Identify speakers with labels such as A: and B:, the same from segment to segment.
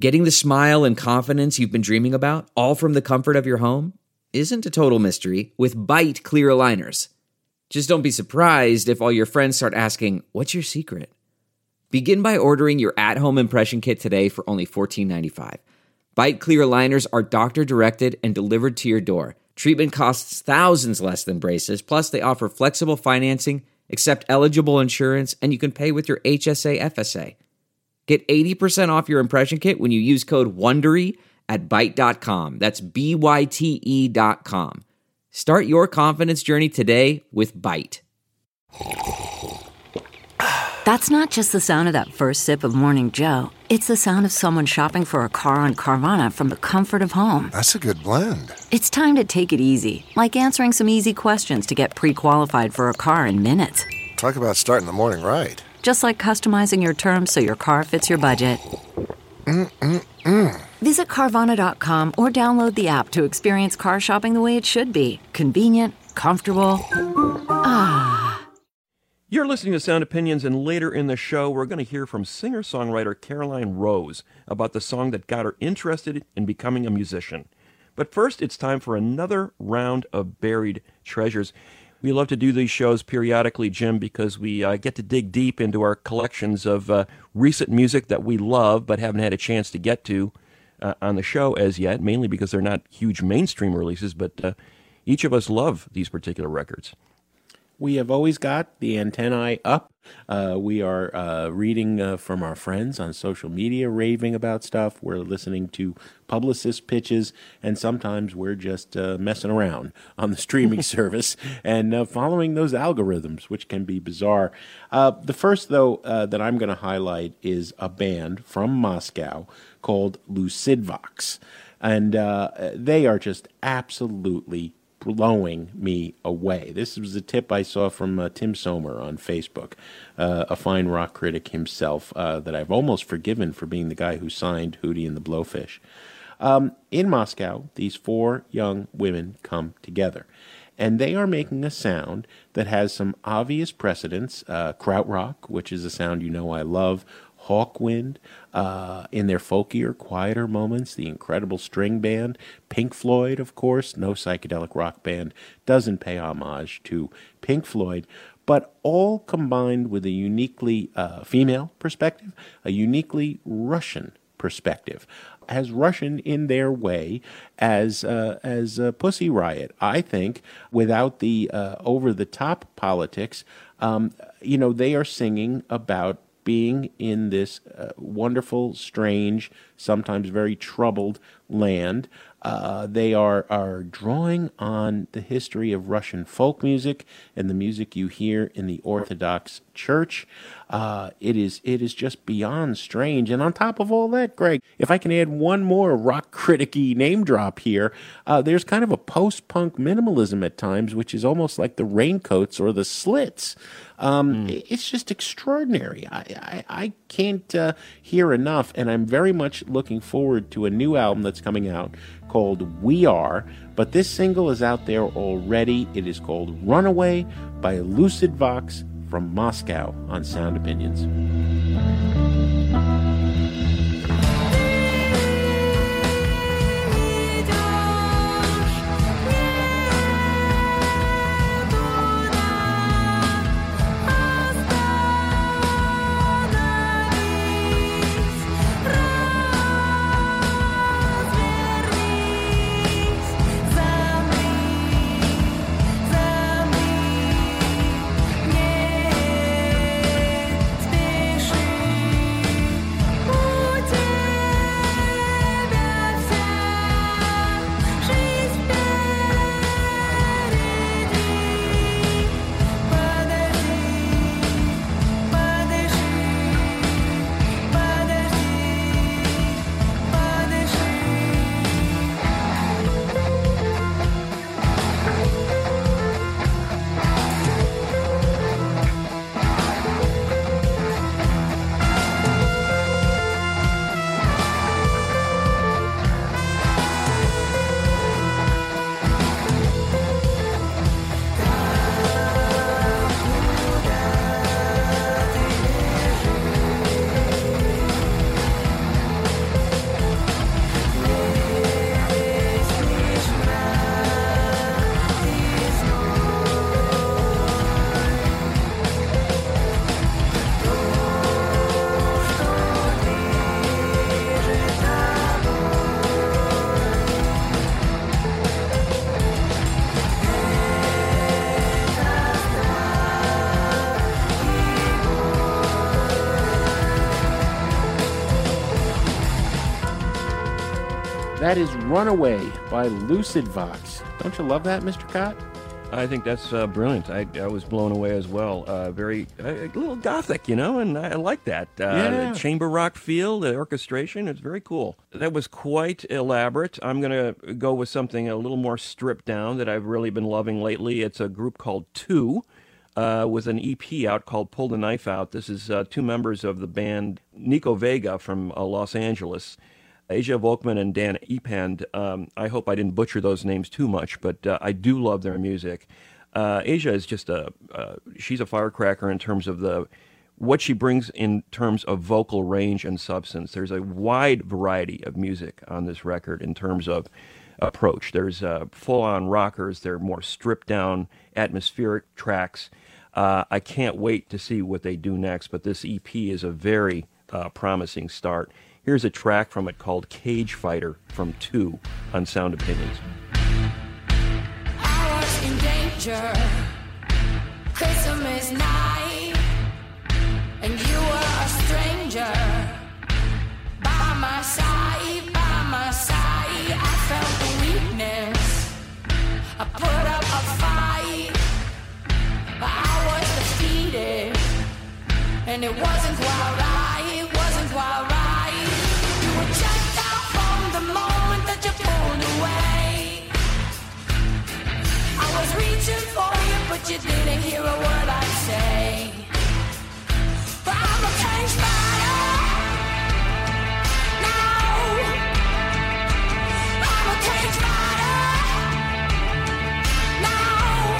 A: Getting the smile and confidence you've been dreaming about, all from the comfort of your home, isn't a total mystery with Byte clear aligners. Just don't be surprised if all your friends start asking, "What's your secret?" Begin by ordering your at-home impression kit today for only $14.95. Byte clear aligners are doctor-directed and delivered to your door. Treatment costs thousands less than braces, plus they offer flexible financing, accept eligible insurance, and you can pay with your HSA FSA. Get 80% off your impression kit when you use code WONDERY at Byte.com. That's BYTE.com. Start your confidence journey today with Byte.
B: That's not just the sound of that first sip of Morning Joe. It's the sound of someone shopping for a car on Carvana from the comfort of home.
C: That's a good blend.
B: It's time to take it easy, like answering some easy questions to get pre-qualified for a car in minutes.
C: Talk about starting the morning right.
B: Just like customizing your terms so your car fits your budget. Visit Carvana.com or download the app to experience car shopping the way it should be. Convenient, comfortable.
D: You're listening to Sound Opinions, and later in the show, we're going to hear from singer-songwriter Caroline Rose about the song that got her interested in becoming a musician. But first, it's time for another round of Buried Treasures. We love to do these shows periodically, Jim, because we get to dig deep into our collections of recent music that we love but haven't had a chance to get to on the show as yet, mainly because they're not huge mainstream releases, but each of us love these particular records.
E: We have always got the antennae up. We are reading from our friends on social media, raving about stuff. We're listening to publicist pitches, and sometimes we're just messing around on the streaming service and following those algorithms, which can be bizarre. The first, though, that I'm going to highlight is a band from Moscow called Lucidvox, and they are just absolutely blowing me away. This was a tip I saw from Tim Somer on Facebook, a fine rock critic himself that I've almost forgiven for being the guy who signed Hootie and the Blowfish. In Moscow, these four young women come together, and they are making a sound that has some obvious precedents. Krautrock, which is a sound you know I love, Hawkwind, in their folkier, quieter moments, the incredible string band, Pink Floyd, of course. No psychedelic rock band doesn't pay homage to Pink Floyd, but all combined with a uniquely female perspective, a uniquely Russian perspective, as Russian in their way as Pussy Riot. I think without the over-the-top politics, they are singing about being in this wonderful, strange, sometimes very troubled land. They are drawing on the history of Russian folk music and the music you hear in the Orthodox Church. It is just beyond strange. And on top of all that, Greg, if I can add one more rock critic-y name drop here, there's kind of a post-punk minimalism at times, which is almost like the Raincoats or the Slits. It's just extraordinary. I can't hear enough, and I'm very much looking forward to a new album that's coming out called We Are, but this single is out there already. It is called Runaway by Lucidvox from Moscow on Sound Opinions.
F: Спеши.
E: That is Runaway by Lucid Vox. Don't you love that, Mr. Cott?
D: I think that's brilliant. I was blown away as well. Very a little gothic, and I like that.
E: Yeah.
D: The chamber rock feel, the orchestration, it's very cool. That was quite elaborate. I'm going to go with something a little more stripped down that I've really been loving lately. It's a group called Two, with an EP out called Pull the Knife Out. This is two members of the band, Nico Vega from Los Angeles, Asia Volkman and Dan Epand. I hope I didn't butcher those names too much, but I do love their music. Asia is just she's a firecracker in terms of what she brings in terms of vocal range and substance. There's a wide variety of music on this record in terms of approach. There's full-on rockers. There are more stripped-down atmospheric tracks. I can't wait to see what they do next, but this EP is a very promising start. Here's a track from it called Cage Fighter from Two on Sound Opinions.
F: I was in danger Christmas night, and you were a stranger by my side, I felt the weakness, I put up a fight, but I was defeated, and it wasn't quite right. Checked out from the moment that you pulled away. I was reaching for you, but you didn't hear a word I'd say. But I'm a cage fighter now. I'm a cage fighter now.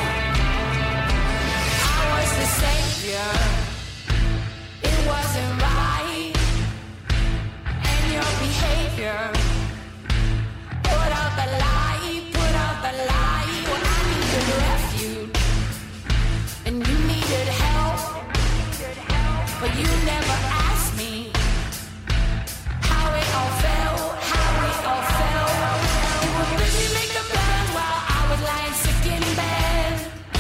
F: I was the savior. It wasn't right. Your behavior. Put out the light when I needed refuge and you needed help, but you never asked me how it all felt. You were busy making plans while I was lying sick in bed.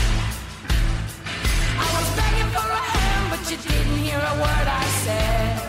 F: I was begging for a hand, but you didn't hear a word I said.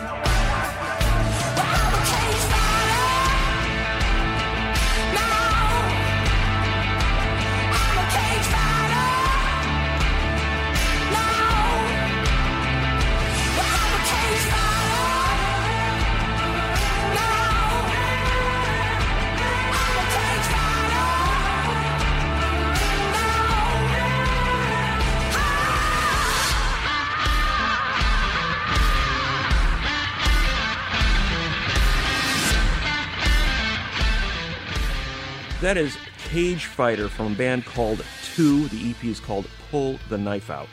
D: That is Cage Fighter from a band called Two. The EP is called Pull the Knife Out.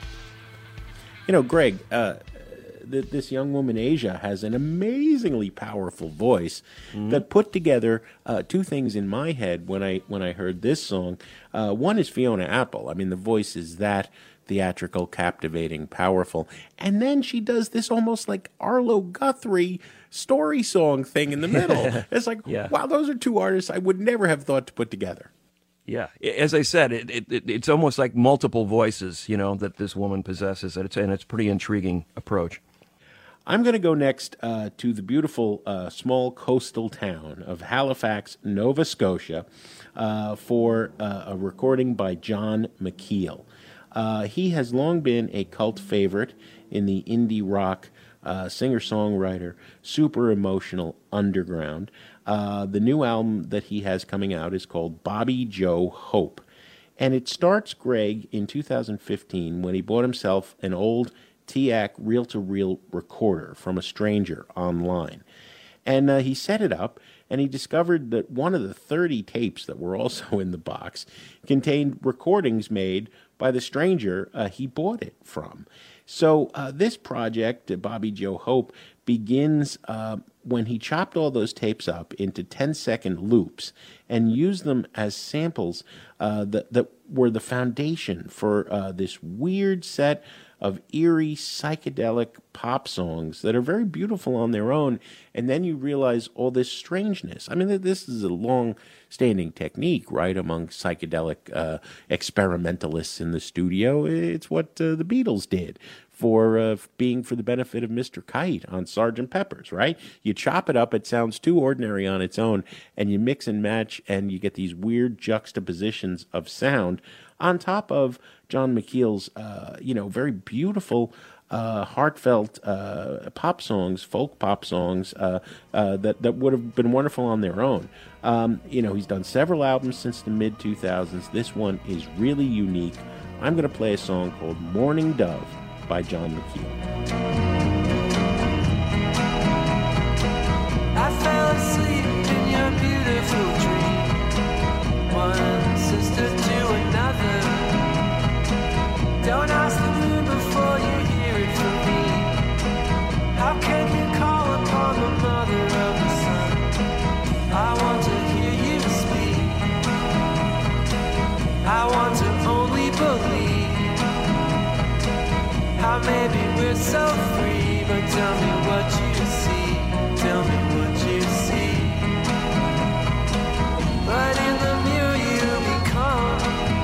E: Greg, this young woman, Asia, has an amazingly powerful voice that put together two things in my head when I heard this song. One is Fiona Apple. I mean, the voice is that theatrical, captivating, powerful. And then she does this almost like Arlo Guthrie story song thing in the middle. It's like, wow, those are two artists I would never have thought to put together.
D: Yeah, as I said, it's almost like multiple voices, that this woman possesses, and it's a pretty intriguing approach.
E: I'm going to go next to the beautiful small coastal town of Halifax, Nova Scotia, for a recording by John McKeel. He has long been a cult favorite in the indie rock singer-songwriter, super emotional underground. The new album that he has coming out is called Bobby Joe Hope. And it starts, Greg, in 2015 when he bought himself an old TAC reel-to-reel recorder from a stranger online. And he set it up, and he discovered that one of the 30 tapes that were also in the box contained recordings made by the stranger he bought it from. So this project, Bobby Joe Hope, begins when he chopped all those tapes up into 10-second loops and used them as samples that were the foundation for this weird set of eerie, psychedelic pop songs that are very beautiful on their own, and then you realize all this strangeness. I mean, this is a long-standing technique, right, among psychedelic experimentalists in the studio. It's what the Beatles did for being for the benefit of Mr. Kite on Sgt. Pepper's, right? You chop it up, it sounds too ordinary on its own, and you mix and match, and you get these weird juxtapositions of sound on top of John McKeel's, very beautiful, heartfelt pop songs, folk pop songs that would have been wonderful on their own. He's done several albums since the mid-2000s. This one is really unique. I'm going to play a song called Morning Dove by John McKeel.
G: I fell asleep in your beautiful dream, one sister to another. Don't ask the moon before you hear it from me. How can you call upon the mother of the sun? I want to hear you speak. I want to only believe. How maybe we're so free, but tell me what you see. Tell me what you see. But in the mirror you become,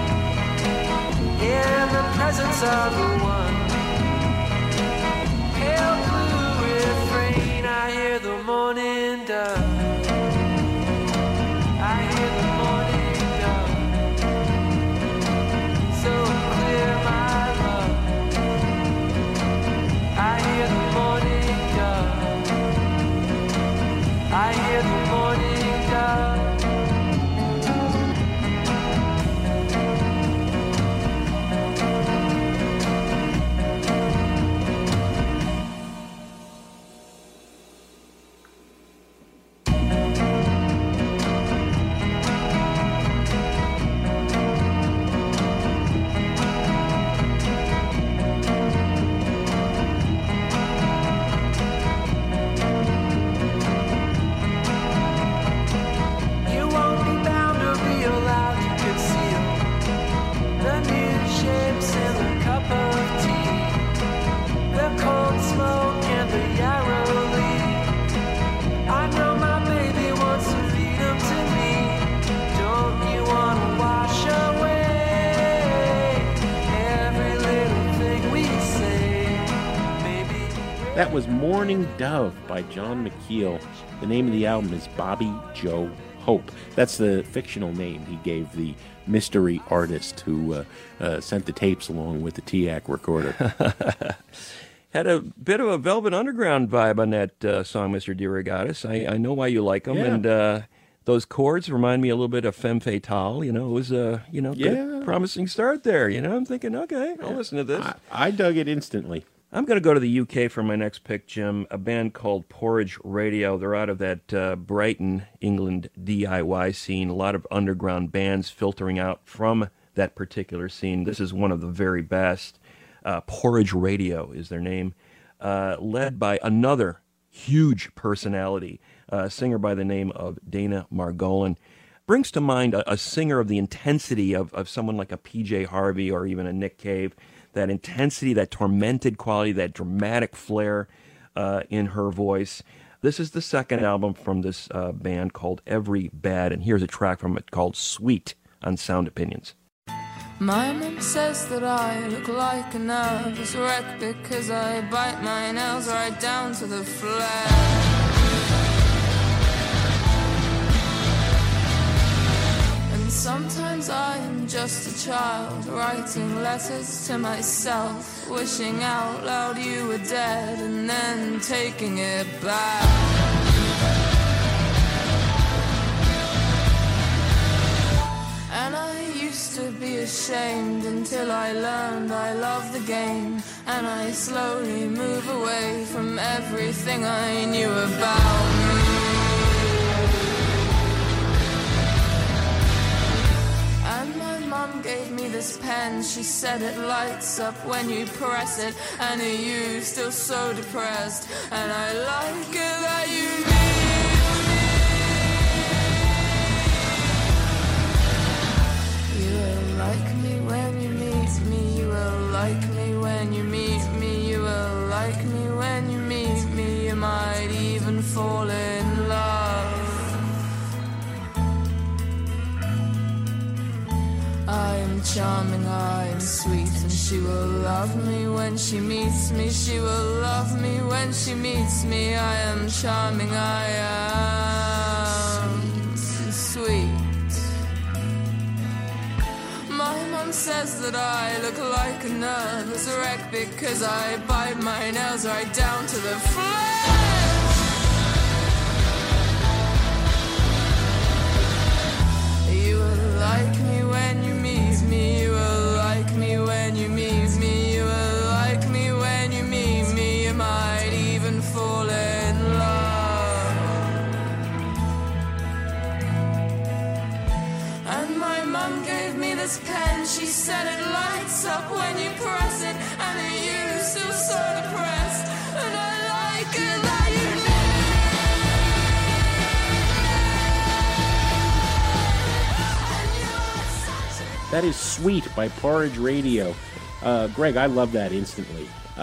G: in the presence of the one, pale blue refrain. I hear the morning dove. I hear the morning dove. So clear, my love. I hear the morning dove. I hear the morning dove.
E: That was Morning Dove by John McKeel. The name of the album is Bobby Joe Hope. That's the fictional name he gave the mystery artist who sent the tapes along with the TIAC recorder.
D: Had a bit of a Velvet Underground vibe on that song, Mr. DeRogatis. I know why you like them, and those chords remind me a little bit of Femme Fatale. It was a good, promising start there. I'm thinking, okay, I'll listen to this.
E: I dug it instantly.
D: I'm going to go to the UK for my next pick, Jim. A band called Porridge Radio. They're out of that Brighton, England DIY scene. A lot of underground bands filtering out from that particular scene. This is one of the very best. Porridge Radio is their name. Led by another huge personality, a singer by the name of Dana Margolin. Brings to mind a singer of the intensity of someone like a PJ Harvey or even a Nick Cave. That intensity, that tormented quality, that dramatic flair in her voice. This is the second album from this band called Every Bad, and here's a track from it called Sweet on Sound Opinions.
F: My mom says that I look like a nervous wreck because I bite my nails right down to the flesh. Sometimes I am just a child writing letters to myself, wishing out loud you were dead and then taking it back. And I used to be ashamed until I learned I love the game, and I slowly move away from everything I knew about me. Mom gave me this pen, she said it lights up when you press it, and are you still so depressed? And I like it that you need me. You will like me when you meet me, you will like me when you meet me, you will like me when you meet me, you might even fall in love. I'm charming, I'm am sweet and she will love me when she meets me. She will love me when she meets me. I am charming, I am sweet. My mom says that I look like a nervous wreck because I bite my nails right down to the flesh. You will like me when you meet me. You will like me when you meet me. You will like me when you meet me. You might even fall in love. And my mom gave me this pen. She said it lights up when you press it, and it used to so depressed. And I like it that you know.
E: That is Sweet by Porridge Radio. Greg, I love that instantly.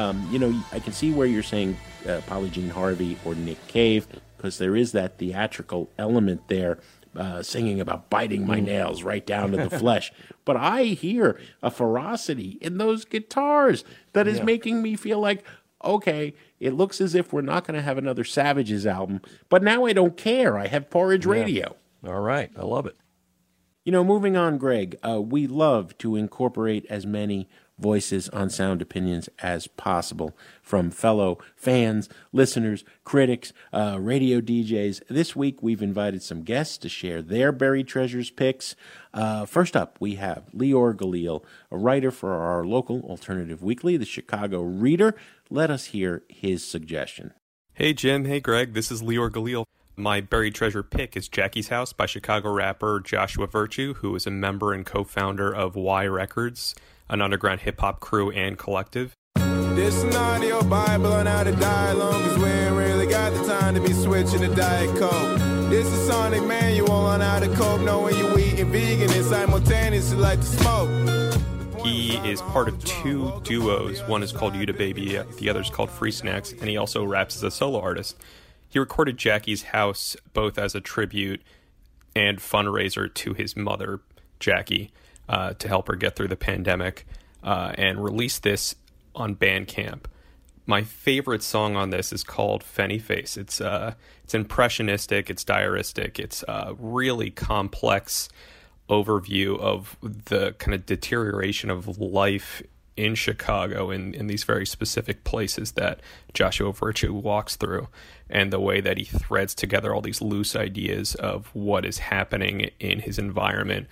E: I can see where you're saying Polly Jean Harvey or Nick Cave, because there is that theatrical element there, singing about biting my nails right down to the flesh. But I hear a ferocity in those guitars that is making me feel like, okay, it looks as if we're not going to have another Savages album, but now I don't care. I have Porridge Radio.
D: All right. I love it.
E: Moving on, Greg, we love to incorporate as many voices on Sound Opinions as possible from fellow fans, listeners, critics, radio DJs. This week, we've invited some guests to share their buried treasures picks. First up, we have Lior Galil, a writer for our local alternative weekly, the Chicago Reader. Let us hear his suggestion.
H: Hey, Jim. Hey, Greg. This is Lior Galil. My buried treasure pick is Jackie's House by Chicago rapper Joshua Virtue, who is a member and co-founder of Y Records, an underground hip-hop crew and collective.
I: This an audio Bible on how to die long, cause we ain't really got the time to be switching to Diet Coke. This is Sonic Manual on how to cope, knowing you eating vegan and simultaneously like to smoke.
H: He is part of two duos. One is called Yuta Baby, the other is called Free Snacks, and he also raps as a solo artist. He recorded Jackie's House both as a tribute and fundraiser to his mother, Jackie, to help her get through the pandemic, and released this on Bandcamp. My favorite song on this is called Fenny Face. It's impressionistic, it's diaristic, it's a really complex overview of the kind of deterioration of life in Chicago in these very specific places that Joshua Virtue walks through, and the way that he threads together all these loose ideas of what is happening in his environment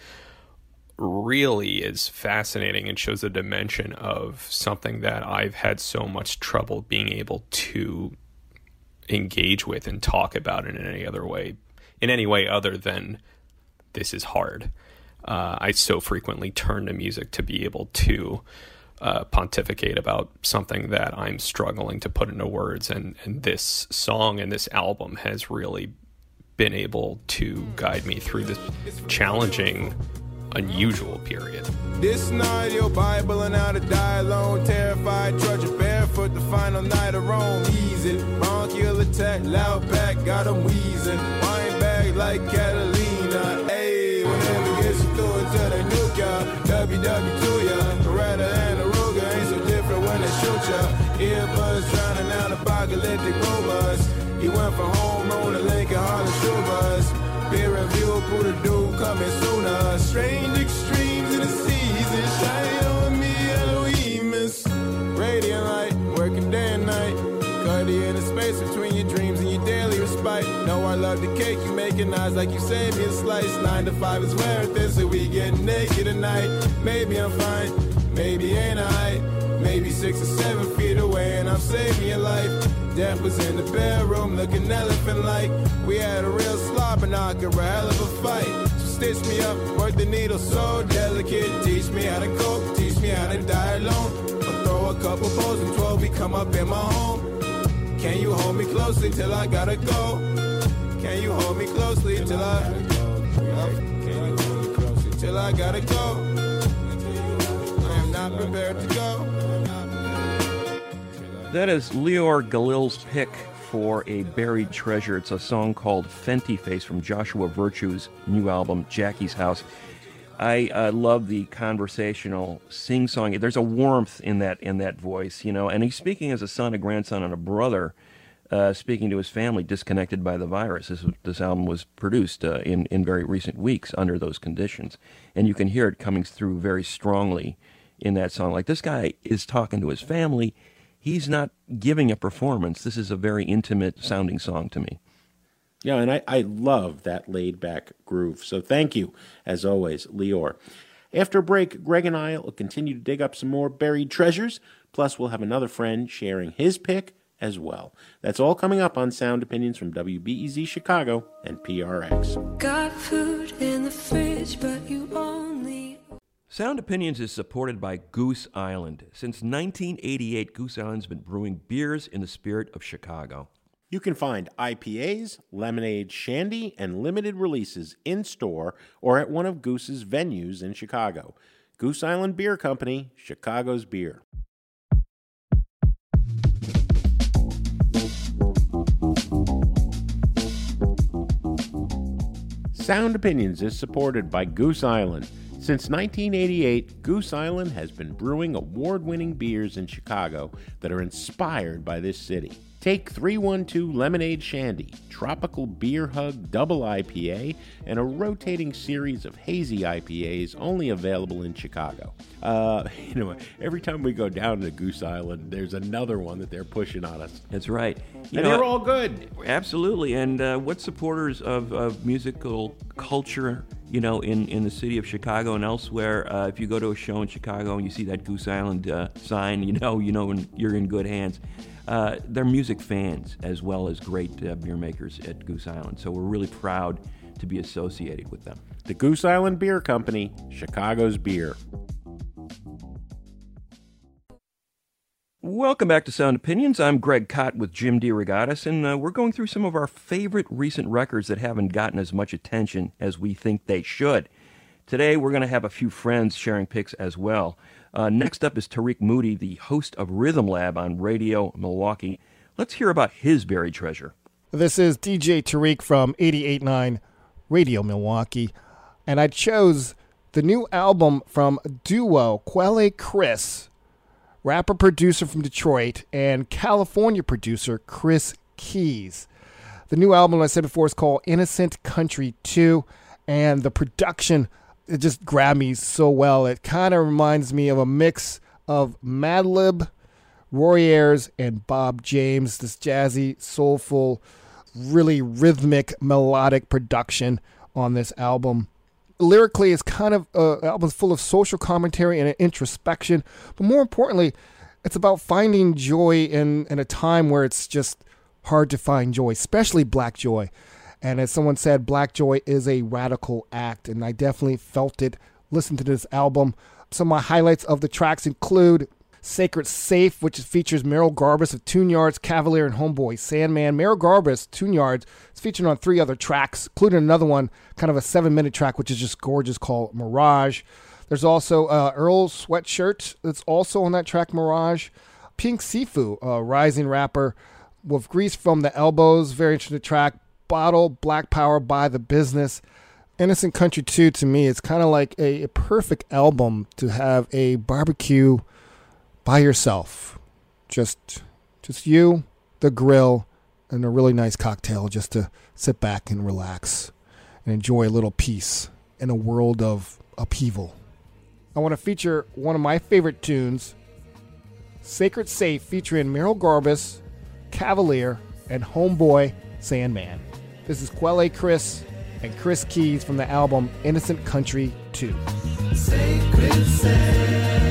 H: really is fascinating and shows a dimension of something that I've had so much trouble being able to engage with and talk about in any way other than this is hard. I so frequently turn to music to be able to pontificate about something that I'm struggling to put into words, and this song and this album has really been able to guide me through this challenging, unusual period.
I: This night your Bible and how to die alone, terrified, trudging barefoot the final night of Rome. Easy, bronchial attack, loud back, got 'em wheezing, wine bag like Catalina. Ayy, whenever gets you through until they nuke ya, WW to ya, Beretta and Aruga ain't so different when they shoot ya. Earbuds drowning out apocalyptic robots. He went from home road to Lincoln Harlem Shoe Bus. Peer review, put a dude coming sooner. Strange extremes in the season, shine on me, Elohemus. Radiant light, working day and night. Cut you in the space between your dreams and your daily respite. Know I love the cake you making, eyes like you saved me a slice. 9 to 5 is where it is, so we get naked tonight. Maybe I'm fine, maybe ain't I. Maybe 6 or 7 feet away and I'm saving your life. Death was in the bedroom looking elephant-like. We had a real slobber knocker, a hell of a fight. So stitch me up, work the needle so delicate. Teach me how to cope, teach me how to die alone. Or throw a couple balls and 12, we come up in my home. Can you hold me closely till I gotta go? Can you hold me closely till I... Can you hold me closely till I gotta go? I am not prepared to go.
D: That is Lior Galil's pick for a buried treasure. It's a song called Fenty Face from Joshua Virtue's new album, Jackie's House. I love the conversational sing-song. There's a warmth in that voice, and he's speaking as a son, a grandson, and a brother, speaking to his family disconnected by the virus. This album was produced in very recent weeks under those conditions, and you can hear it coming through very strongly in that song. Like, this guy is talking to his family. He's not giving a performance. This is a very intimate sounding song to me.
E: Yeah, and I love that laid-back groove. So thank you, as always, Lior. After a break, Greg and I will continue to dig up some more buried treasures, plus we'll have another friend sharing his pick as well. That's all coming up on Sound Opinions from WBEZ Chicago and PRX.
F: Got food in the fridge, but you only...
D: Sound Opinions is supported by Goose Island. Since 1988, Goose Island's been brewing beers in the spirit of Chicago.
E: You can find IPAs, lemonade, shandy, and limited releases in-store or at one of Goose's venues in Chicago. Goose Island Beer Company, Chicago's beer. Sound Opinions is supported by Goose Island. Since 1988, Goose Island has been brewing award-winning beers in Chicago that are inspired by this city. Take 312 Lemonade Shandy, Tropical Beer Hug Double IPA, and a rotating series of hazy IPAs only available in Chicago. Every time we go down to Goose Island, there's another one that they're pushing on us.
D: That's right.
E: They're all good.
D: Absolutely. And what supporters of musical culture, in the city of Chicago and elsewhere, if you go to a show in Chicago and you see that Goose Island sign, you're in good hands. They're music fans as well as great beer makers at Goose Island. So we're really proud to be associated with them.
E: The Goose Island Beer Company, Chicago's beer.
D: Welcome back to Sound Opinions. I'm Greg Kot with Jim DeRogatis, and we're going through some of our favorite recent records that haven't gotten as much attention as we think they should. Today, we're going to have a few friends sharing picks as well. Next up is Tariq Moody, the host of Rhythm Lab on Radio Milwaukee. Let's hear about his buried treasure.
J: This is DJ Tariq from 88.9 Radio Milwaukee, and I chose the new album from duo Quelle Chris, rapper-producer from Detroit, and California producer Chris Keys. The new album, I said before, is called Innocent Country 2, and the production, it just grabbed me so well. It kind of reminds me of a mix of Madlib, Roy Ayers, and Bob James. This jazzy, soulful, really rhythmic, melodic production on this album. Lyrically, it's kind of an album full of social commentary and introspection, but more importantly, it's about finding joy in a time where it's just hard to find joy, especially black joy. And as someone said, black joy is a radical act, and I definitely felt it. Listen to this album. Some of my highlights of the tracks include Sacred Safe, which features Merrill Garbus of Tune Yards, Cavalier, and Homeboy Sandman. Merrill Garbus, Tune Yards, is featured on 3 other tracks, including another one, kind of a 7-minute track, which is just gorgeous, called Mirage. There's also Earl Sweatshirt that's also on that track, Mirage. Pink Sifu, a rising rapper with Grease from the Elbows, very interesting track. Bottle, Black Power by The Business. Innocent Country 2, to me, it's kind of like a perfect album to have a barbecue by yourself. Just you, the grill, and a really nice cocktail just to sit back and relax and enjoy a little peace in a world of upheaval. I want to feature one of my favorite tunes, Sacred Safe, featuring Merrill Garbus, Cavalier, and Homeboy Sandman. This is Quelle Chris and Chris Keys from the album Innocent Country 2.
G: Sacred Safe.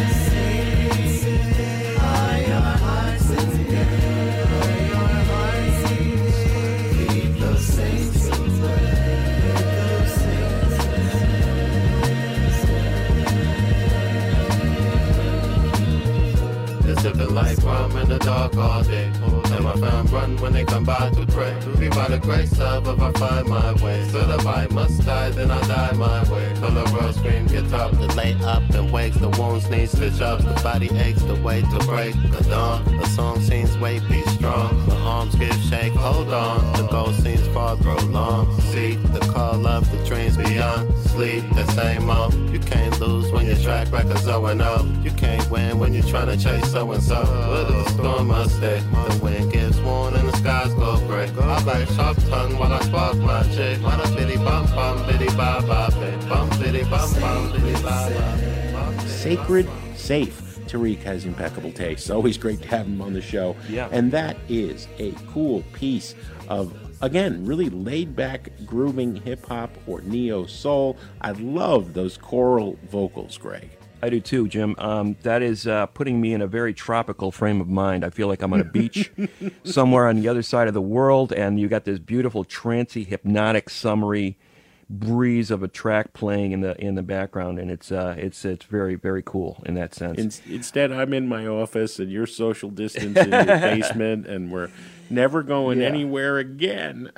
K: Sipping light rum in the dark all day. And my fam run when they come by to pray. Be by the grace of if I find my way. So the bite must die, then I die my way. Till the world scream, get up, the lay up and wakes. The wounds need stitch ups, the body aches, the way to break. The dawn, the song seems weight, be strong. The arms give shake, hold on. The goal seems far, grow long. See the call of the dreams beyond. sleep, the same old. You can't lose when your track record's 0-0. You can't win when you're trying to chase so-and-so. Where the storm must stay, the wind gets warm and the skies go gray. I bite sharp tongue while I spark my chick. What a bitty bum bum, bitty ba ba, bum bitty bum bum, bitty ba ba.
E: Sacred Safe. Tariq has impeccable taste. Always great to have him on the show.
D: Yeah.
E: And that is a cool piece of, again, really laid-back, grooving hip-hop or neo-soul. I love those choral vocals, Greg.
D: I do too, Jim. That is putting me in a very tropical frame of mind. I feel like I'm on a beach somewhere on the other side of the world, and you got this beautiful, trancy, hypnotic, summery breeze of a track playing in the background, and it's very, very cool in that sense.
E: Instead, I'm in my office, and you're social distance in your basement, and we're never going anywhere again.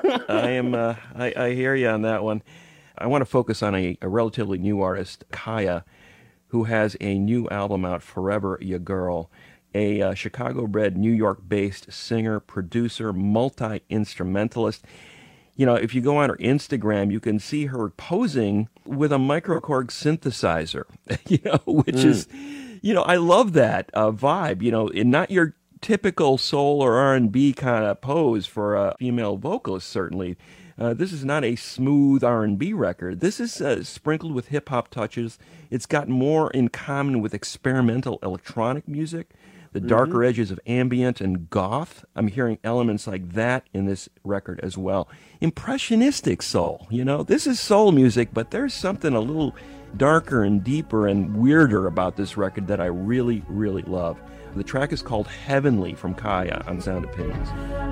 D: I hear you on that one. I want to focus on a relatively new artist, Kaya, who has a new album out, Forever Ya Girl, a Chicago-bred, New York-based singer, producer, multi-instrumentalist. You know, if you go on her Instagram, you can see her posing with a Microkorg synthesizer, which is, I love that vibe, and not your typical soul or R&B kind of pose for a female vocalist, certainly. This is not a smooth R&B record. This is sprinkled with hip-hop touches. It's got more in common with experimental electronic music, the darker edges of ambient and goth. I'm hearing elements like that in this record as well. Impressionistic soul, This is soul music, but there's something a little darker and deeper and weirder about this record that I really, really love. The track is called Heavenly from Kaya on Sound Opinions.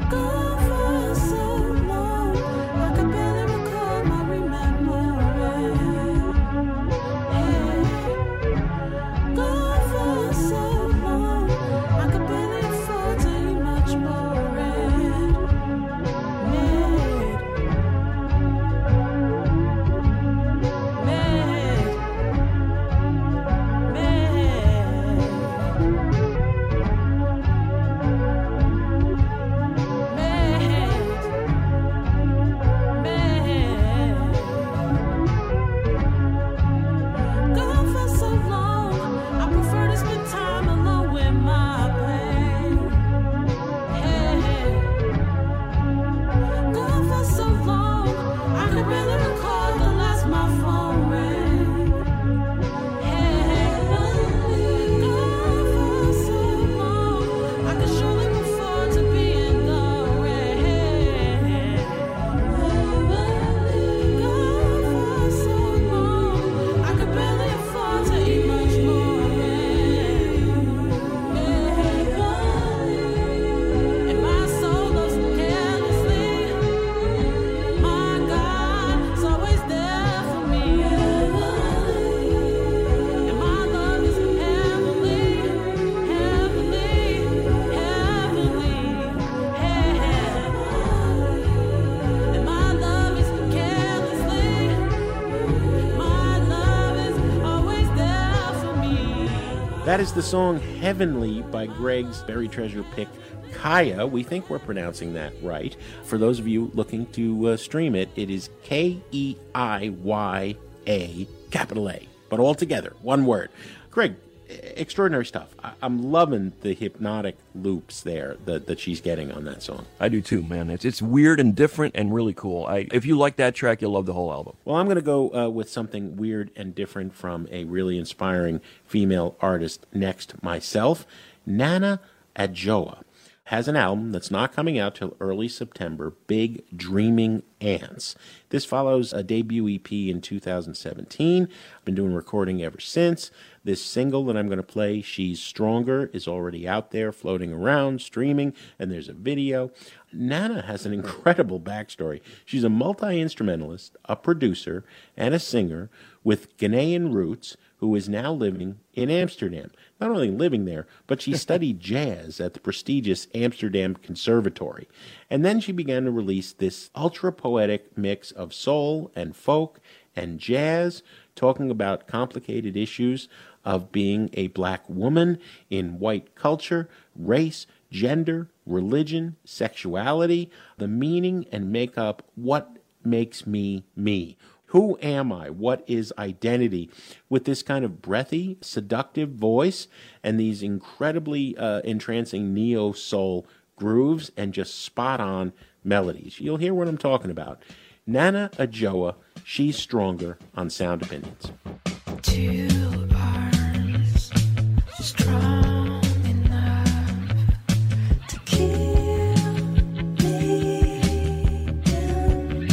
E: That is the song Heavenly by Greg's Berry Treasure pick, Kaya. We think we're pronouncing that right. For those of you looking to stream it, it is Keiya, capital A, but all together, one word. Greg, extraordinary stuff. I'm loving the hypnotic loops there that she's getting on that song.
D: I do too, man. It's weird and different and really cool. If you like that track, you'll love the whole album.
E: Well, I'm going to go with something weird and different from a really inspiring female artist next myself. Nana Adjoa has an album that's not coming out till early September, Big Dreaming Ants. This follows a debut EP in 2017. I've been doing recording ever since. This single that I'm going to play, She's Stronger, is already out there, floating around, streaming, and there's a video. Nana has an incredible backstory. She's a multi-instrumentalist, a producer, and a singer with Ghanaian roots who is now living in Amsterdam. Not only living there, but she studied jazz at the prestigious Amsterdam Conservatory. And then she began to release this ultra-poetic mix of soul and folk and jazz, talking about complicated issues of being a black woman in white culture, race, gender, religion, sexuality, the meaning and makeup, what makes me me. Who am I? What is identity? With this kind of breathy, seductive voice and these incredibly entrancing neo-soul grooves and just spot-on melodies. You'll hear what I'm talking about. Nana Adjoa, She's Stronger on Sound Opinions.
F: 2 arms strong enough to kill me down.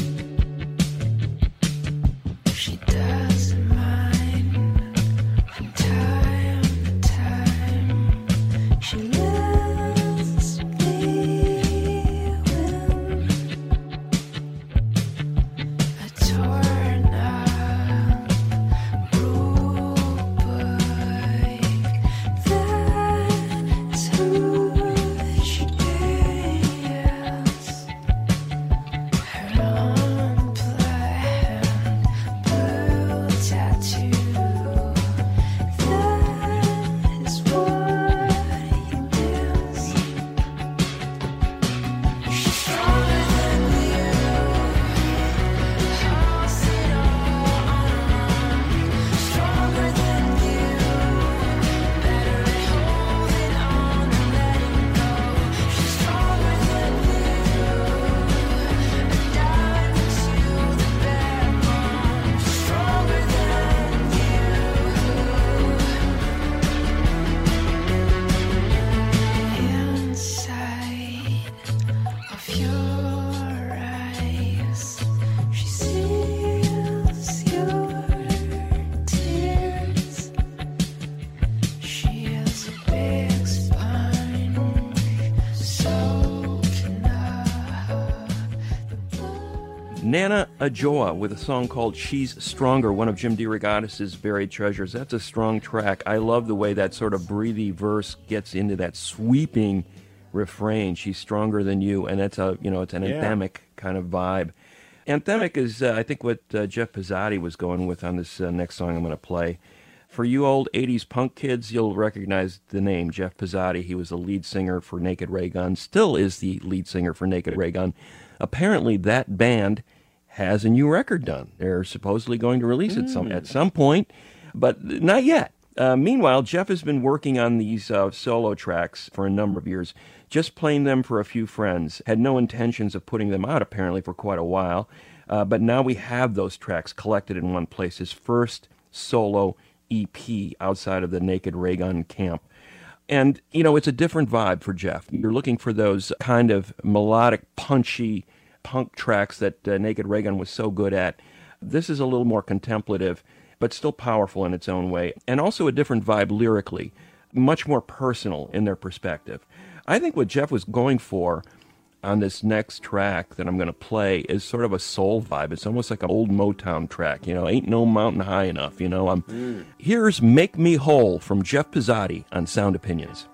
F: She doesn't mind from time to time. She lets me win. A torn up rule book. That's who she is. Her long plan, blue tattoo. That is what you miss. She's stronger than you. House it all on. Stronger than you. Better at holding on and letting go. She's stronger than you. A diamond to the backbone. She's stronger than you. Inside of your eyes, she seals your tears. She has a big spine, soaking up the blood.
D: Nana Adjoa with a song called She's Stronger, one of Jim DeRogatis' buried treasures. That's a strong track. I love the way that sort of breathy verse gets into that sweeping refrain. She's stronger than you, and it's a it's an anthemic kind of vibe. Anthemic is, I think, what Jeff Pezzati was going with on this next song I'm going to play. For you old 80s punk kids, you'll recognize the name Jeff Pezzati. He was the lead singer for Naked Ray Gun, still is the lead singer for Naked Ray Gun. Apparently, that band has a new record done. They're supposedly going to release it at some point, but not yet. Meanwhile, Jeff has been working on these solo tracks for a number of years, just playing them for a few friends. Had no intentions of putting them out, apparently, for quite a while. But now we have those tracks collected in one place. His first solo EP outside of the Naked Ray Gun camp. And, it's a different vibe for Jeff. You're looking for those kind of melodic, punchy punk tracks that Naked Ray Gun was so good at. This is a little more contemplative, but still powerful in its own way. And also a different vibe lyrically, much more personal in their perspective. I think what Jeff was going for on this next track that I'm going to play is sort of a soul vibe. It's almost like an old Motown track, Ain't No Mountain High Enough, Here's Make Me Whole from Jeff Pezzati on Sound Opinions.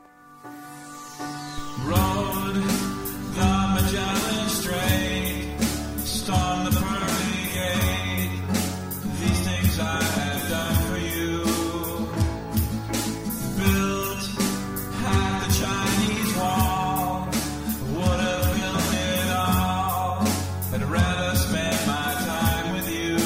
G: Road, the Magellan Strait, storm the pearly gate. These things I have done for you. Built half the Chinese wall, would have built it all. I'd rather spend my time with you.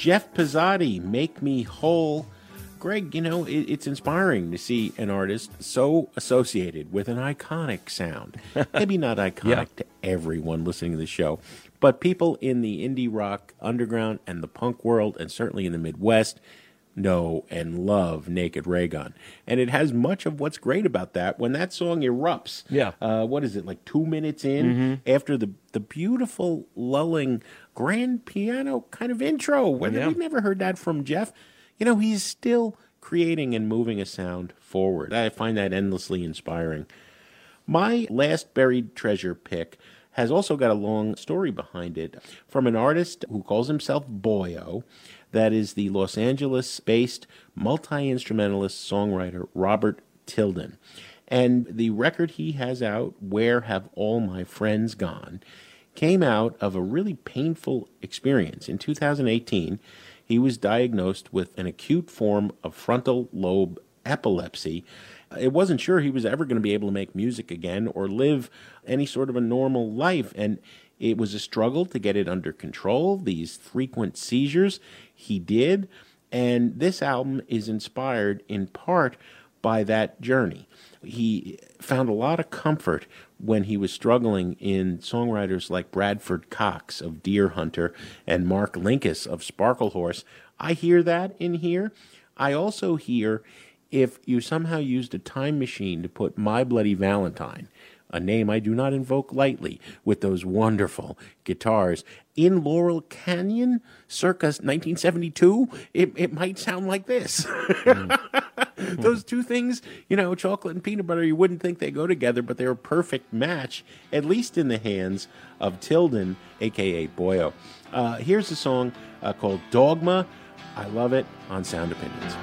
E: Jeff Pizzotti, Make Me Whole. Greg, it's inspiring to see an artist so associated with an iconic sound. Maybe not iconic to everyone listening to the show, but people in the indie rock underground and the punk world, and certainly in the Midwest, know and love Naked Raygun. And it has much of what's great about that. When that song erupts, what is it, like 2 minutes in, after the beautiful, lulling, grand piano kind of intro. We've never heard that from Jeff. He's still creating and moving a sound forward. I find that endlessly inspiring. My last buried treasure pick has also got a long story behind it from an artist who calls himself Boyo. That is the Los Angeles-based multi-instrumentalist songwriter Robert Tilden. And the record he has out, Where Have All My Friends Gone, came out of a really painful experience. In 2018, he was diagnosed with an acute form of frontal lobe epilepsy. It wasn't sure he was ever going to be able to make music again or live any sort of a normal life. And it was a struggle to get it under control, these frequent seizures. He did. And this album is inspired in part by that journey. He found a lot of comfort when he was struggling in songwriters like Bradford Cox of Deer Hunter and Mark Linkous of Sparklehorse. I hear that in here. I also hear if you somehow used a time machine to put My Bloody Valentine, a name I do not invoke lightly, with those wonderful guitars, in Laurel Canyon, circa 1972, it might sound like this. Those two things, chocolate and peanut butter, you wouldn't think they go together, but they're a perfect match, at least in the hands of Tilden, a.k.a. Boyo. Here's a song called Dogma. I love it on Sound Opinions.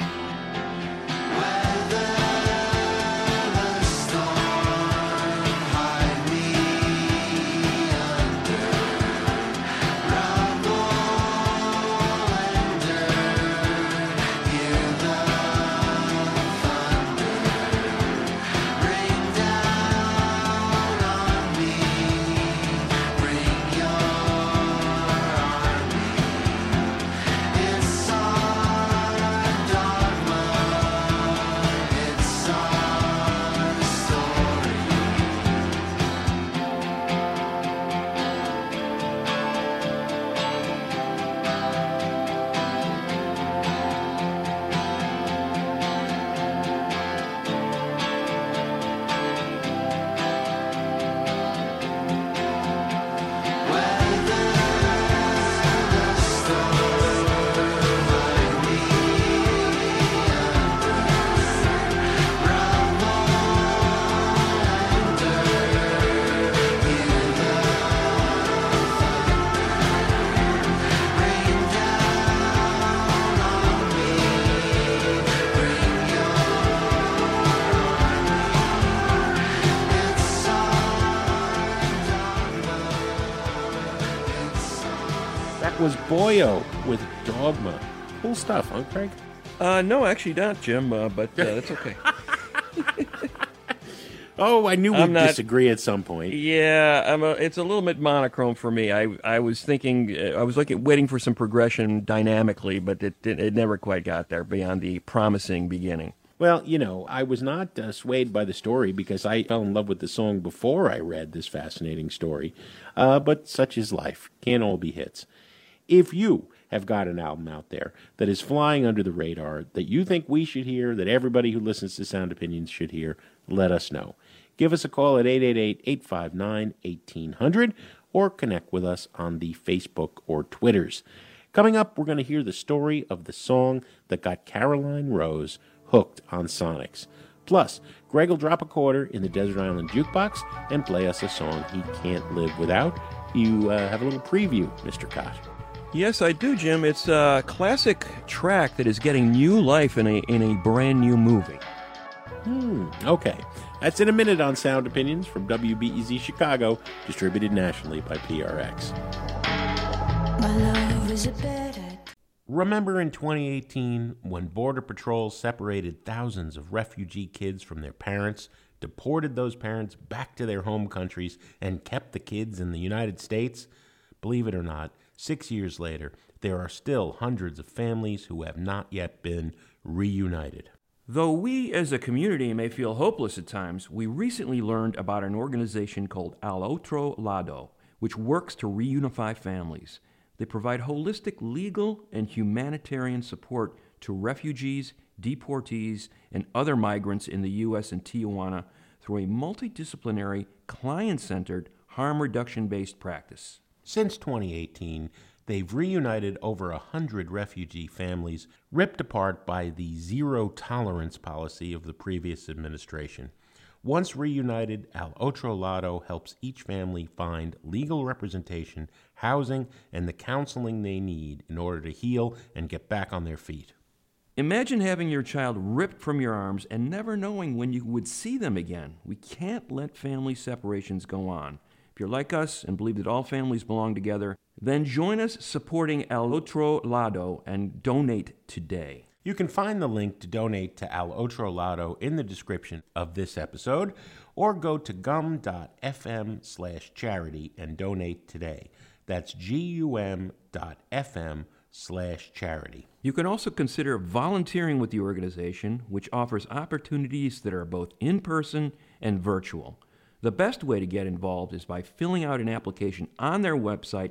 E: Was Boyo with Dogma. Cool stuff, huh, Craig?
D: No, actually not, Jim, but that's okay.
E: Oh, I knew we'd disagree at some point.
D: Yeah, it's a little bit monochrome for me. I was thinking, I was waiting for some progression dynamically, but it never quite got there beyond the promising beginning.
E: Well, I was not swayed by the story because I fell in love with the song before I read this fascinating story. But such is life. Can't all be hits. If you have got an album out there that is flying under the radar, that you think we should hear, that everybody who listens to Sound Opinions should hear, let us know. Give us a call at 888-859-1800 or connect with us on the Facebook or Twitters. Coming up, we're going to hear the story of the song that got Caroline Rose hooked on Sonics. Plus, Greg will drop a quarter in the Desert Island Jukebox and play us a song he can't live without. You have a little preview, Mr. Cott.
D: Yes, I do, Jim. It's a classic track that is getting new life in a brand new movie.
E: Okay. That's in a minute on Sound Opinions from WBEZ Chicago, distributed nationally by PRX.
F: My love is a better.
E: Remember in 2018 when Border Patrol separated thousands of refugee kids from their parents, deported those parents back to their home countries, and kept the kids in the United States? Believe it or not, 6 years later, there are still hundreds of families who have not yet been reunited.
D: Though we as a community may feel hopeless at times, we recently learned about an organization called Al Otro Lado, which works to reunify families. They provide holistic legal and humanitarian support to refugees, deportees, and other migrants in the U.S. and Tijuana through a multidisciplinary, client-centered, harm reduction-based practice.
E: Since 2018, they've reunited over 100 refugee families ripped apart by the zero-tolerance policy of the previous administration. Once reunited, Al Otro Lado helps each family find legal representation, housing, and the counseling they need in order to heal and get back on their feet.
D: Imagine having your child ripped from your arms and never knowing when you would see them again. We can't let family separations go on. If you're like us and believe that all families belong together, then join us supporting Al Otro Lado and donate today.
E: You can find the link to donate to Al Otro Lado in the description of this episode, or go to gum.fm/charity and donate today. That's gum.fm/charity.
D: You can also consider volunteering with the organization, which offers opportunities that are both in-person and virtual. The best way to get involved is by filling out an application on their website,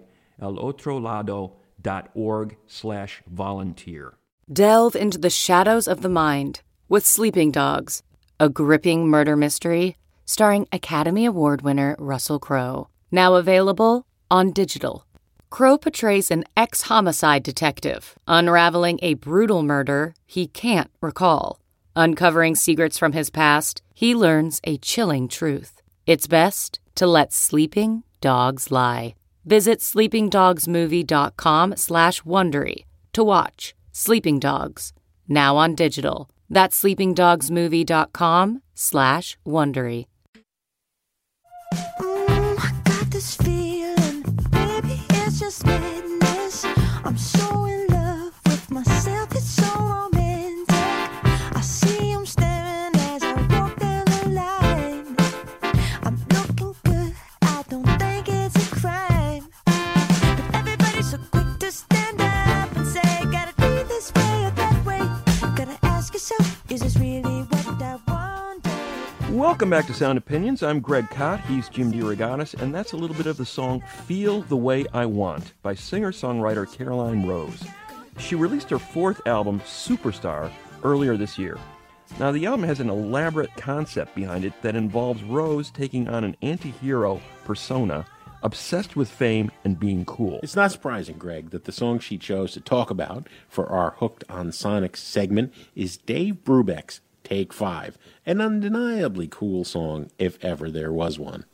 D: alotrolado.org/volunteer.
L: Delve into the shadows of the mind with Sleeping Dogs, a gripping murder mystery starring Academy Award winner Russell Crowe. Now available on digital. Crowe portrays an ex-homicide detective unraveling a brutal murder he can't recall. Uncovering secrets from his past, he learns a chilling truth. It's best to let sleeping dogs lie. Visit sleepingdogsmovie.com/Wondery to watch Sleeping Dogs, now on digital. That's sleepingdogsmovie.com/Wondery.
F: I got this feeling, baby, it's just madness. I'm so in love with myself, it's so romantic. I see him staring as I walk down the line. I'm looking good, I don't think it's a crime. But everybody's so quick to stand up and say, gotta be this way or that way. Gotta ask yourself, is this really what I want?
D: Welcome back to Sound Opinions. I'm Greg Kot, he's Jim DeRogatis, and that's a little bit of the song Feel the Way I Want by singer-songwriter Caroline Rose. She released her fourth album, Superstar, earlier this year. Now, the album has an elaborate concept behind it that involves Rose taking on an anti-hero persona, obsessed with fame and being cool.
E: It's not surprising, Greg, that the song she chose to talk about for our Hooked on Sonic segment is Dave Brubeck's Take 5, an undeniably cool song if ever there was one.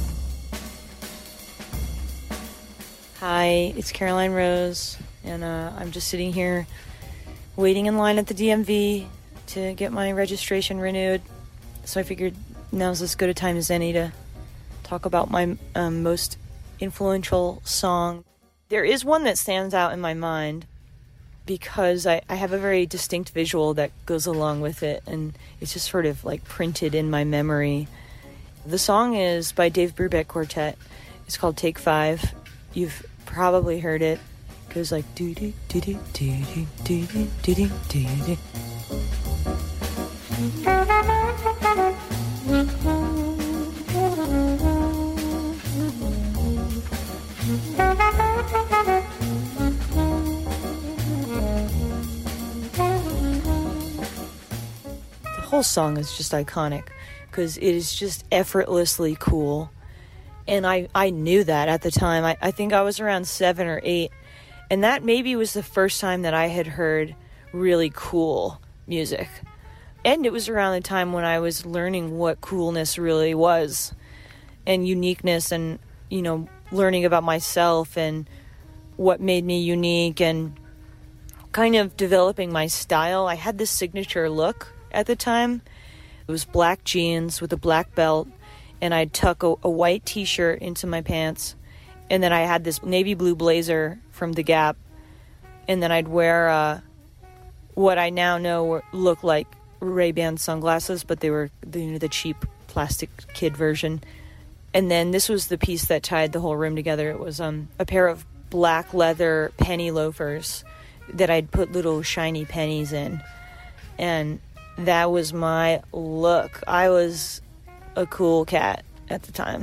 M: Hi, it's Caroline Rose, and I'm just sitting here waiting in line at the DMV to get my registration renewed. So I figured now's as good a time as any to talk about my most influential song. There is one that stands out in my mind because I have a very distinct visual that goes along with it, and it's just sort of like printed in my memory. The song is by Dave Brubeck Quartet. It's called Take 5. You've probably heard it. It goes like do do do do do do do do do do. The whole song is just iconic because it is just effortlessly cool. And I knew that at the time. I think I was around 7 or 8. And that maybe was the first time that I had heard really cool music. And it was around the time when I was learning what coolness really was. And uniqueness and, you know, learning about myself and what made me unique and kind of developing my style. I had this signature look at the time. It was black jeans with a black belt, and I'd tuck a white t-shirt into my pants, and then I had this navy blue blazer from The Gap, and then I'd wear what I now know look like Ray-Ban sunglasses, but they were the cheap plastic kid version. And then this was the piece that tied the whole room together. It was a pair of black leather penny loafers that I'd put little shiny pennies in. And that was my look. I was a cool cat at the time.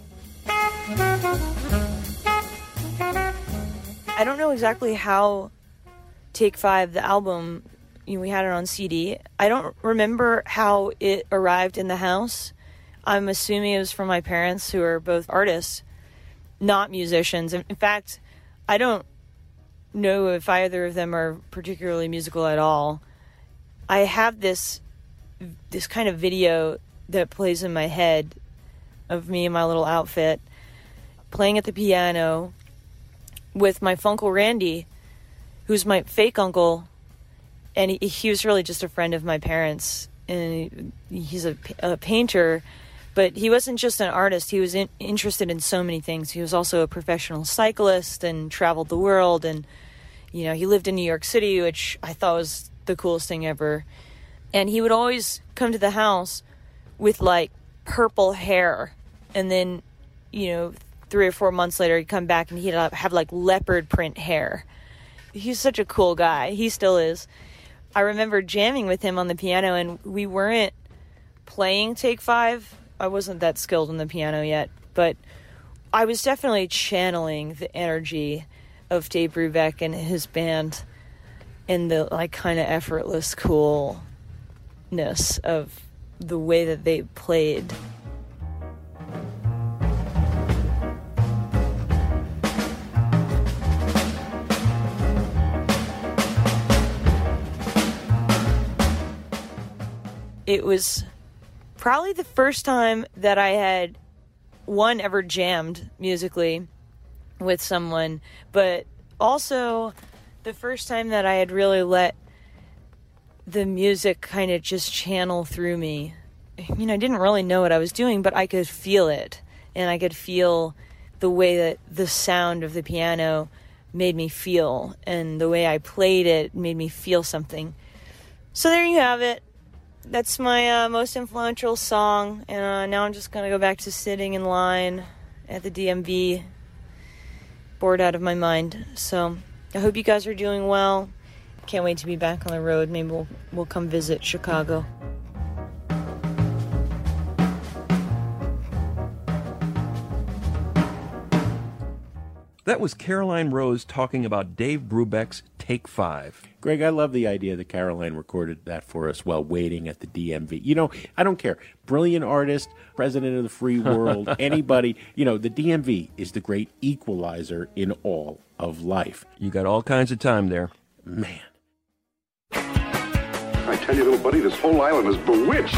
M: I don't know exactly how Take 5, the album, we had it on CD. I don't remember how it arrived in the house. I'm assuming it was from my parents, who are both artists, not musicians. In fact, I don't know if either of them are particularly musical at all. I have this kind of video that plays in my head of me in my little outfit playing at the piano with my Funkle Randy, who's my fake uncle, and he was really just a friend of my parents, and he's a painter, but he wasn't just an artist. He was interested in so many things. He was also a professional cyclist and traveled the world, and he lived in New York City, which I thought was the coolest thing ever. And he would always come to the house with like purple hair, and then 3 or 4 months later he'd come back and he'd have like leopard print hair. He's such a cool guy. He still is. I remember jamming with him on the piano, and we weren't playing Take 5. I wasn't that skilled on the piano yet, but I was definitely channeling the energy of Dave Brubeck and his band, and the like kind of effortless coolness of the way that they played. It was probably the first time that I had, ever jammed musically with someone, but also the first time that I had really let the music kind of just channel through me. I didn't really know what I was doing, but I could feel it, and I could feel the way that the sound of the piano made me feel, and the way I played it made me feel something. So there you have it. That's my most influential song, and now I'm just going to go back to sitting in line at the DMV, bored out of my mind. So I hope you guys are doing well. Can't wait to be back on the road. Maybe we'll come visit Chicago.
D: That was Caroline Rose talking about Dave Brubeck's Take 5.
E: Greg, I love the idea that Caroline recorded that for us while waiting at the DMV. I don't care. Brilliant artist, president of the free world, anybody. The DMV is the great equalizer in all of life.
D: You got all kinds of time there.
E: Man.
N: I tell you, little buddy, this whole island is bewitched.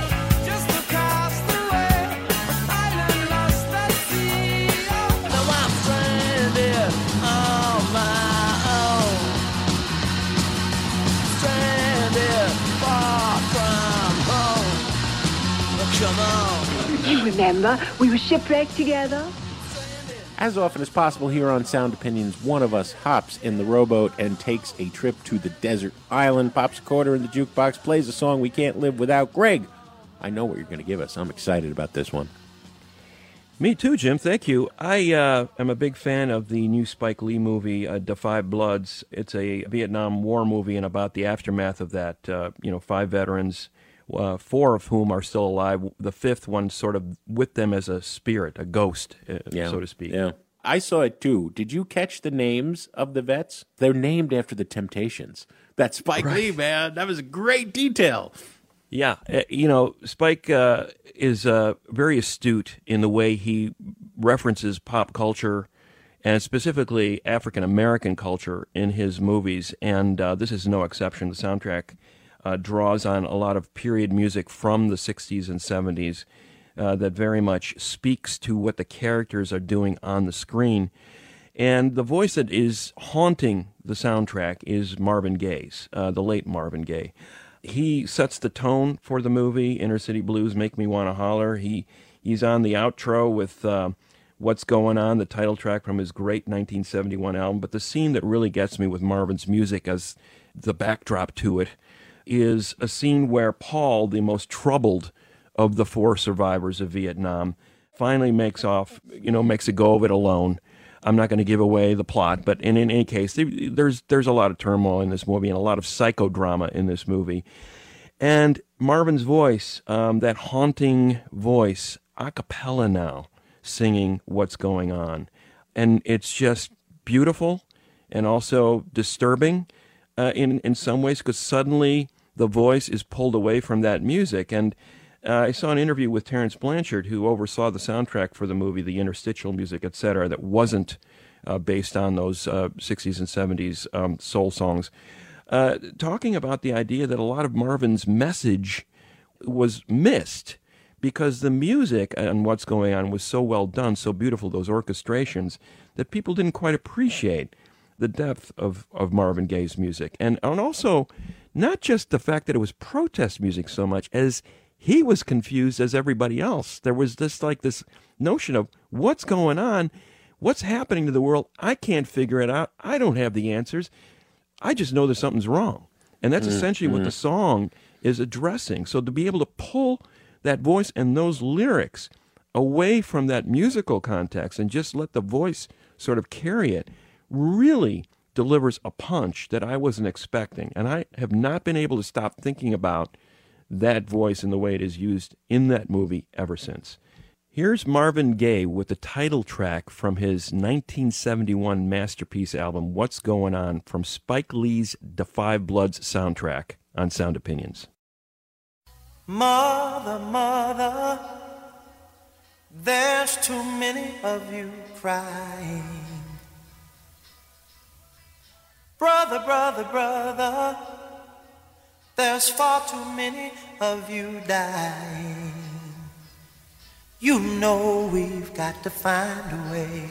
O: You remember, we were shipwrecked together?
E: As often as possible here on Sound Opinions, one of us hops in the rowboat and takes a trip to the desert island, pops a quarter in the jukebox, plays a song we can't live without. Greg, I know what you're going to give us. I'm excited about this one.
D: Me too, Jim. Thank you. I am a big fan of the new Spike Lee movie, Da 5 Bloods. It's a Vietnam War movie and about the aftermath of that. 5 veterans, 4 of whom are still alive. The 5th one sort of with them as a spirit, a ghost, so to speak.
E: Yeah. I saw it too. Did you catch the names of the vets? They're named after the Temptations. That's Spike Lee, man. That was a great detail.
D: Yeah, Spike is very astute in the way he references pop culture and specifically African-American culture in his movies, and this is no exception. The soundtrack draws on a lot of period music from the 60s and 70s that very much speaks to what the characters are doing on the screen. And the voice that is haunting the soundtrack is Marvin Gaye's, the late Marvin Gaye. He sets the tone for the movie. Inner City Blues, Make Me Wanna Holler. He's on the outro with What's Going On, the title track from his great 1971 album. But the scene that really gets me with Marvin's music as the backdrop to it is a scene where Paul, the most troubled of the 4 survivors of Vietnam, finally makes a go of it alone. I'm not going to give away the plot, but in any case, there's a lot of turmoil in this movie and a lot of psychodrama in this movie. And Marvin's voice, that haunting voice, a cappella now, singing What's Going On. And it's just beautiful and also disturbing in some ways, because suddenly the voice is pulled away from that music. And I saw an interview with Terence Blanchard, who oversaw the soundtrack for the movie, the interstitial music, etc., that wasn't based on those 60s and 70s soul songs, talking about the idea that a lot of Marvin's message was missed because the music and What's Going On was so well done, so beautiful, those orchestrations, that people didn't quite appreciate the depth of Marvin Gaye's music. And also, not just the fact that it was protest music so much as he was confused as everybody else. There was this notion of what's going on, what's happening to the world. I can't figure it out. I don't have the answers. I just know that something's wrong. And that's essentially what the song is addressing. So to be able to pull that voice and those lyrics away from that musical context and just let the voice sort of carry it really delivers a punch that I wasn't expecting. And I have not been able to stop thinking about that voice and the way it is used in that movie ever since. Here's Marvin Gaye with the title track from his 1971 masterpiece album, What's Going On, from Spike Lee's Da 5 Bloods soundtrack on Sound Opinions.
G: Mother, mother, there's too many of you crying. Brother, brother, brother, there's far too many of you dying. You know we've got to find a way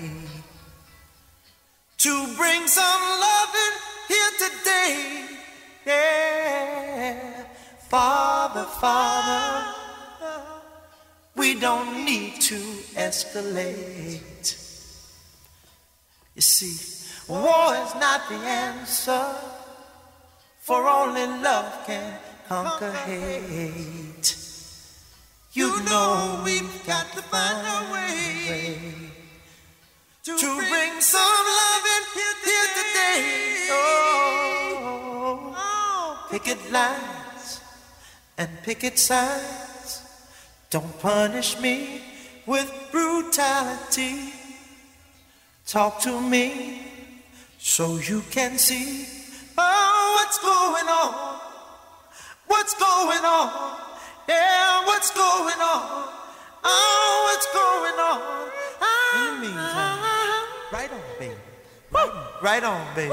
G: to bring some loving here today. Yeah, Father, Father, we don't need to escalate. You see, war is not the answer, for only love can conquer hate. You know we've got to find a way to bring some love in here today. Oh, picket lines and picket signs don't punish me with brutality. Talk to me so you can see, oh, what's going on? What's going on? Yeah, what's going on? Oh, what's going on? In the meantime, right on, baby. Right on, baby.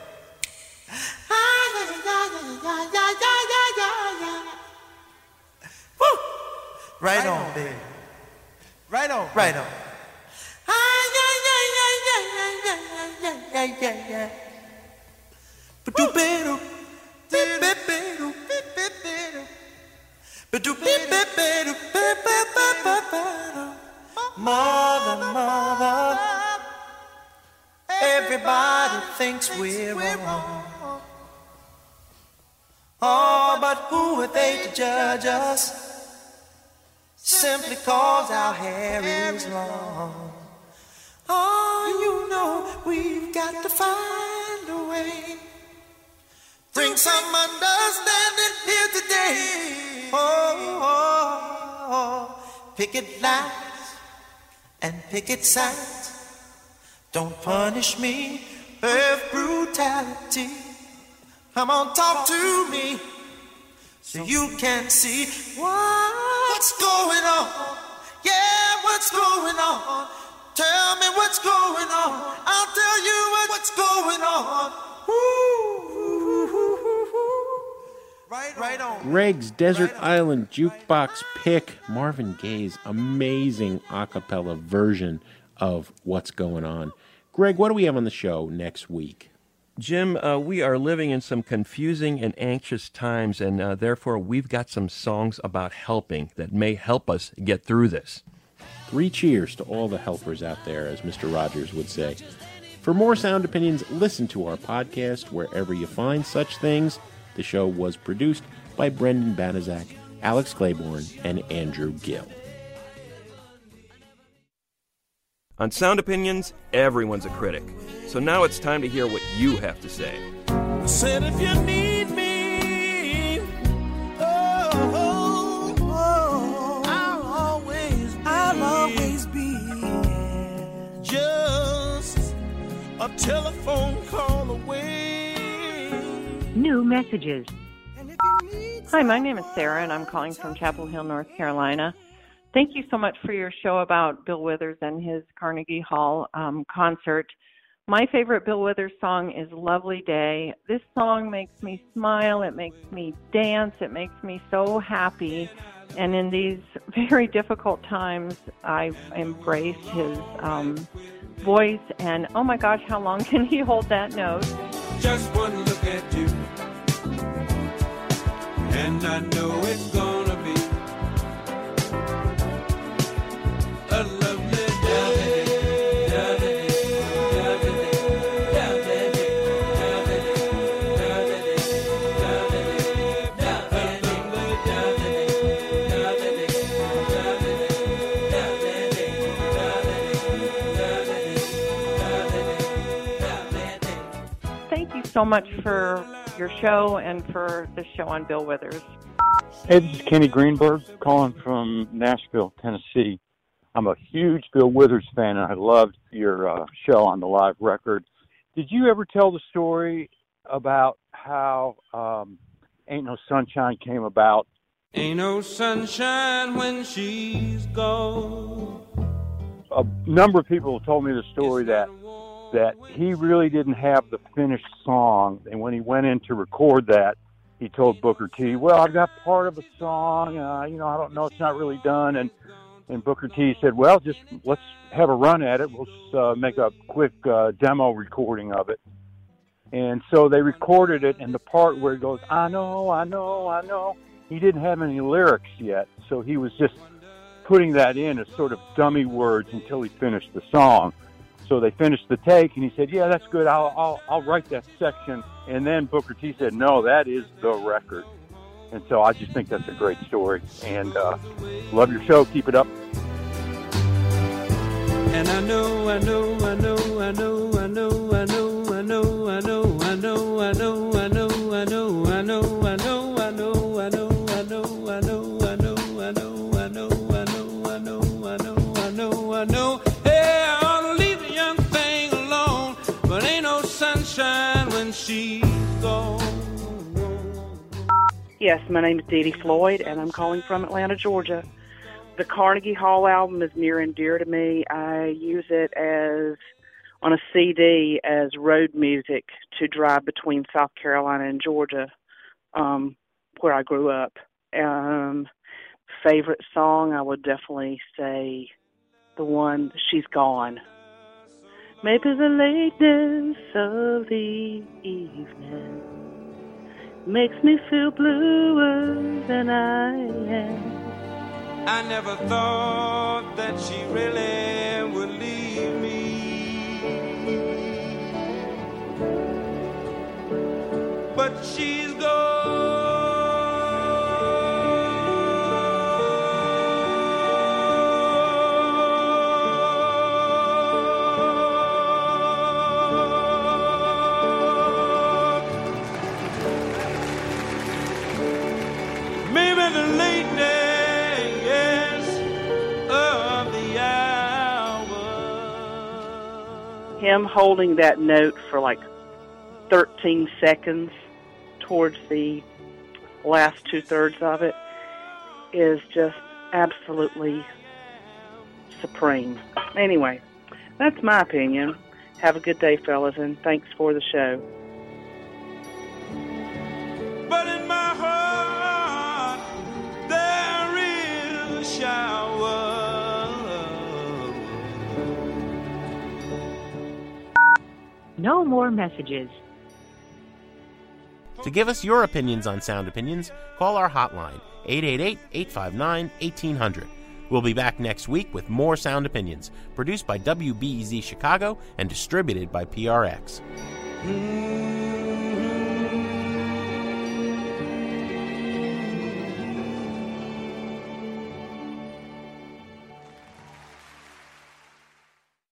G: Right on, baby. Right on. Right on. Yeah. Mother, mother, everybody thinks we're wrong. Oh, but who are they to judge us? Simply cause our hair is long. Oh, you know we've got to find a way. Bring some understanding here today. Oh, picket lines and picket signs don't punish me with brutality. Come on, talk to me so you can see what's going on. Yeah, what's going on? Tell me what's going on. I'll tell you what's going on. Right on.
E: Greg's Desert Island Jukebox pick, Marvin Gaye's amazing a cappella version of What's Going On. Greg, what do we have on the show next week?
D: Jim, we are living in some confusing and anxious times, and therefore we've got some songs about helping that may help us get through this.
E: 3 cheers to all the helpers out there, as Mr. Rogers would say. For more Sound Opinions, listen to our podcast wherever you find such things. The show was produced by Brendan Banaszak, Alex Claiborne, and Andrew Gill.
D: On Sound Opinions, everyone's a critic. So now it's time to hear what you have to say.
I: I said if you need me, I'll always be just a telephone call away.
P: New messages.
Q: Hi, my name is Sarah, and I'm calling from Chapel Hill, North Carolina. Thank you so much for your show about Bill Withers and his Carnegie Hall concert. My favorite Bill Withers song is Lovely Day. This song makes me smile, it makes me dance, it makes me so happy. And in these very difficult times, I've embraced his voice, and oh my gosh, how long can he hold that note?
I: Just one look at you, and I know it's gonna be a lovely day.
Q: Thank you so much for your show and for the show on Bill Withers.
R: Hey, this is Kenny Greenberg calling from Nashville, Tennessee. I'm a huge Bill Withers fan, and I loved your show on the live record. Did you ever tell the story about how Ain't No Sunshine came about?
I: Ain't no sunshine when she's gone.
R: A number of people have told me the story that he really didn't have the finished song, and when he went in to record that, he told Booker T, well, I've got part of a song, I don't know, it's not really done, and Booker T said, well, just let's have a run at it, we'll just make a quick demo recording of it. And so they recorded it, and the part where it goes, I know, he didn't have any lyrics yet, so he was just putting that in as sort of dummy words until he finished the song. So they finished the take, and he said, yeah, that's good, I'll write that section. And then Booker T said, no, that is the record. And so I just think that's a great story. And love your show. Keep it up.
I: And I know. Hey, I ought to leave the young thing alone, but ain't no sunshine when she's gone.
S: Yes, my name is Dee Dee Floyd, and I'm calling from Atlanta, Georgia. The Carnegie Hall album is near and dear to me. I use it on a CD as road music to drive between South Carolina and Georgia, where I grew up. Favorite song, I would definitely say the one, She's Gone. Maybe the lateness of the evening makes me feel bluer than I am.
I: I never thought that she really would leave me, but she's gone. Maybe the lateness of the hour.
S: Him holding that note for like 13 seconds towards the last two-thirds of it is just absolutely supreme. Anyway, that's my opinion. Have a good day, fellas, and thanks for the show.
I: But in my heart, there is a shower.
P: No more messages.
E: To give us your opinions on Sound Opinions, call our hotline, 888-859-1800. We'll be back next week with more Sound Opinions, produced by WBEZ Chicago and distributed by PRX.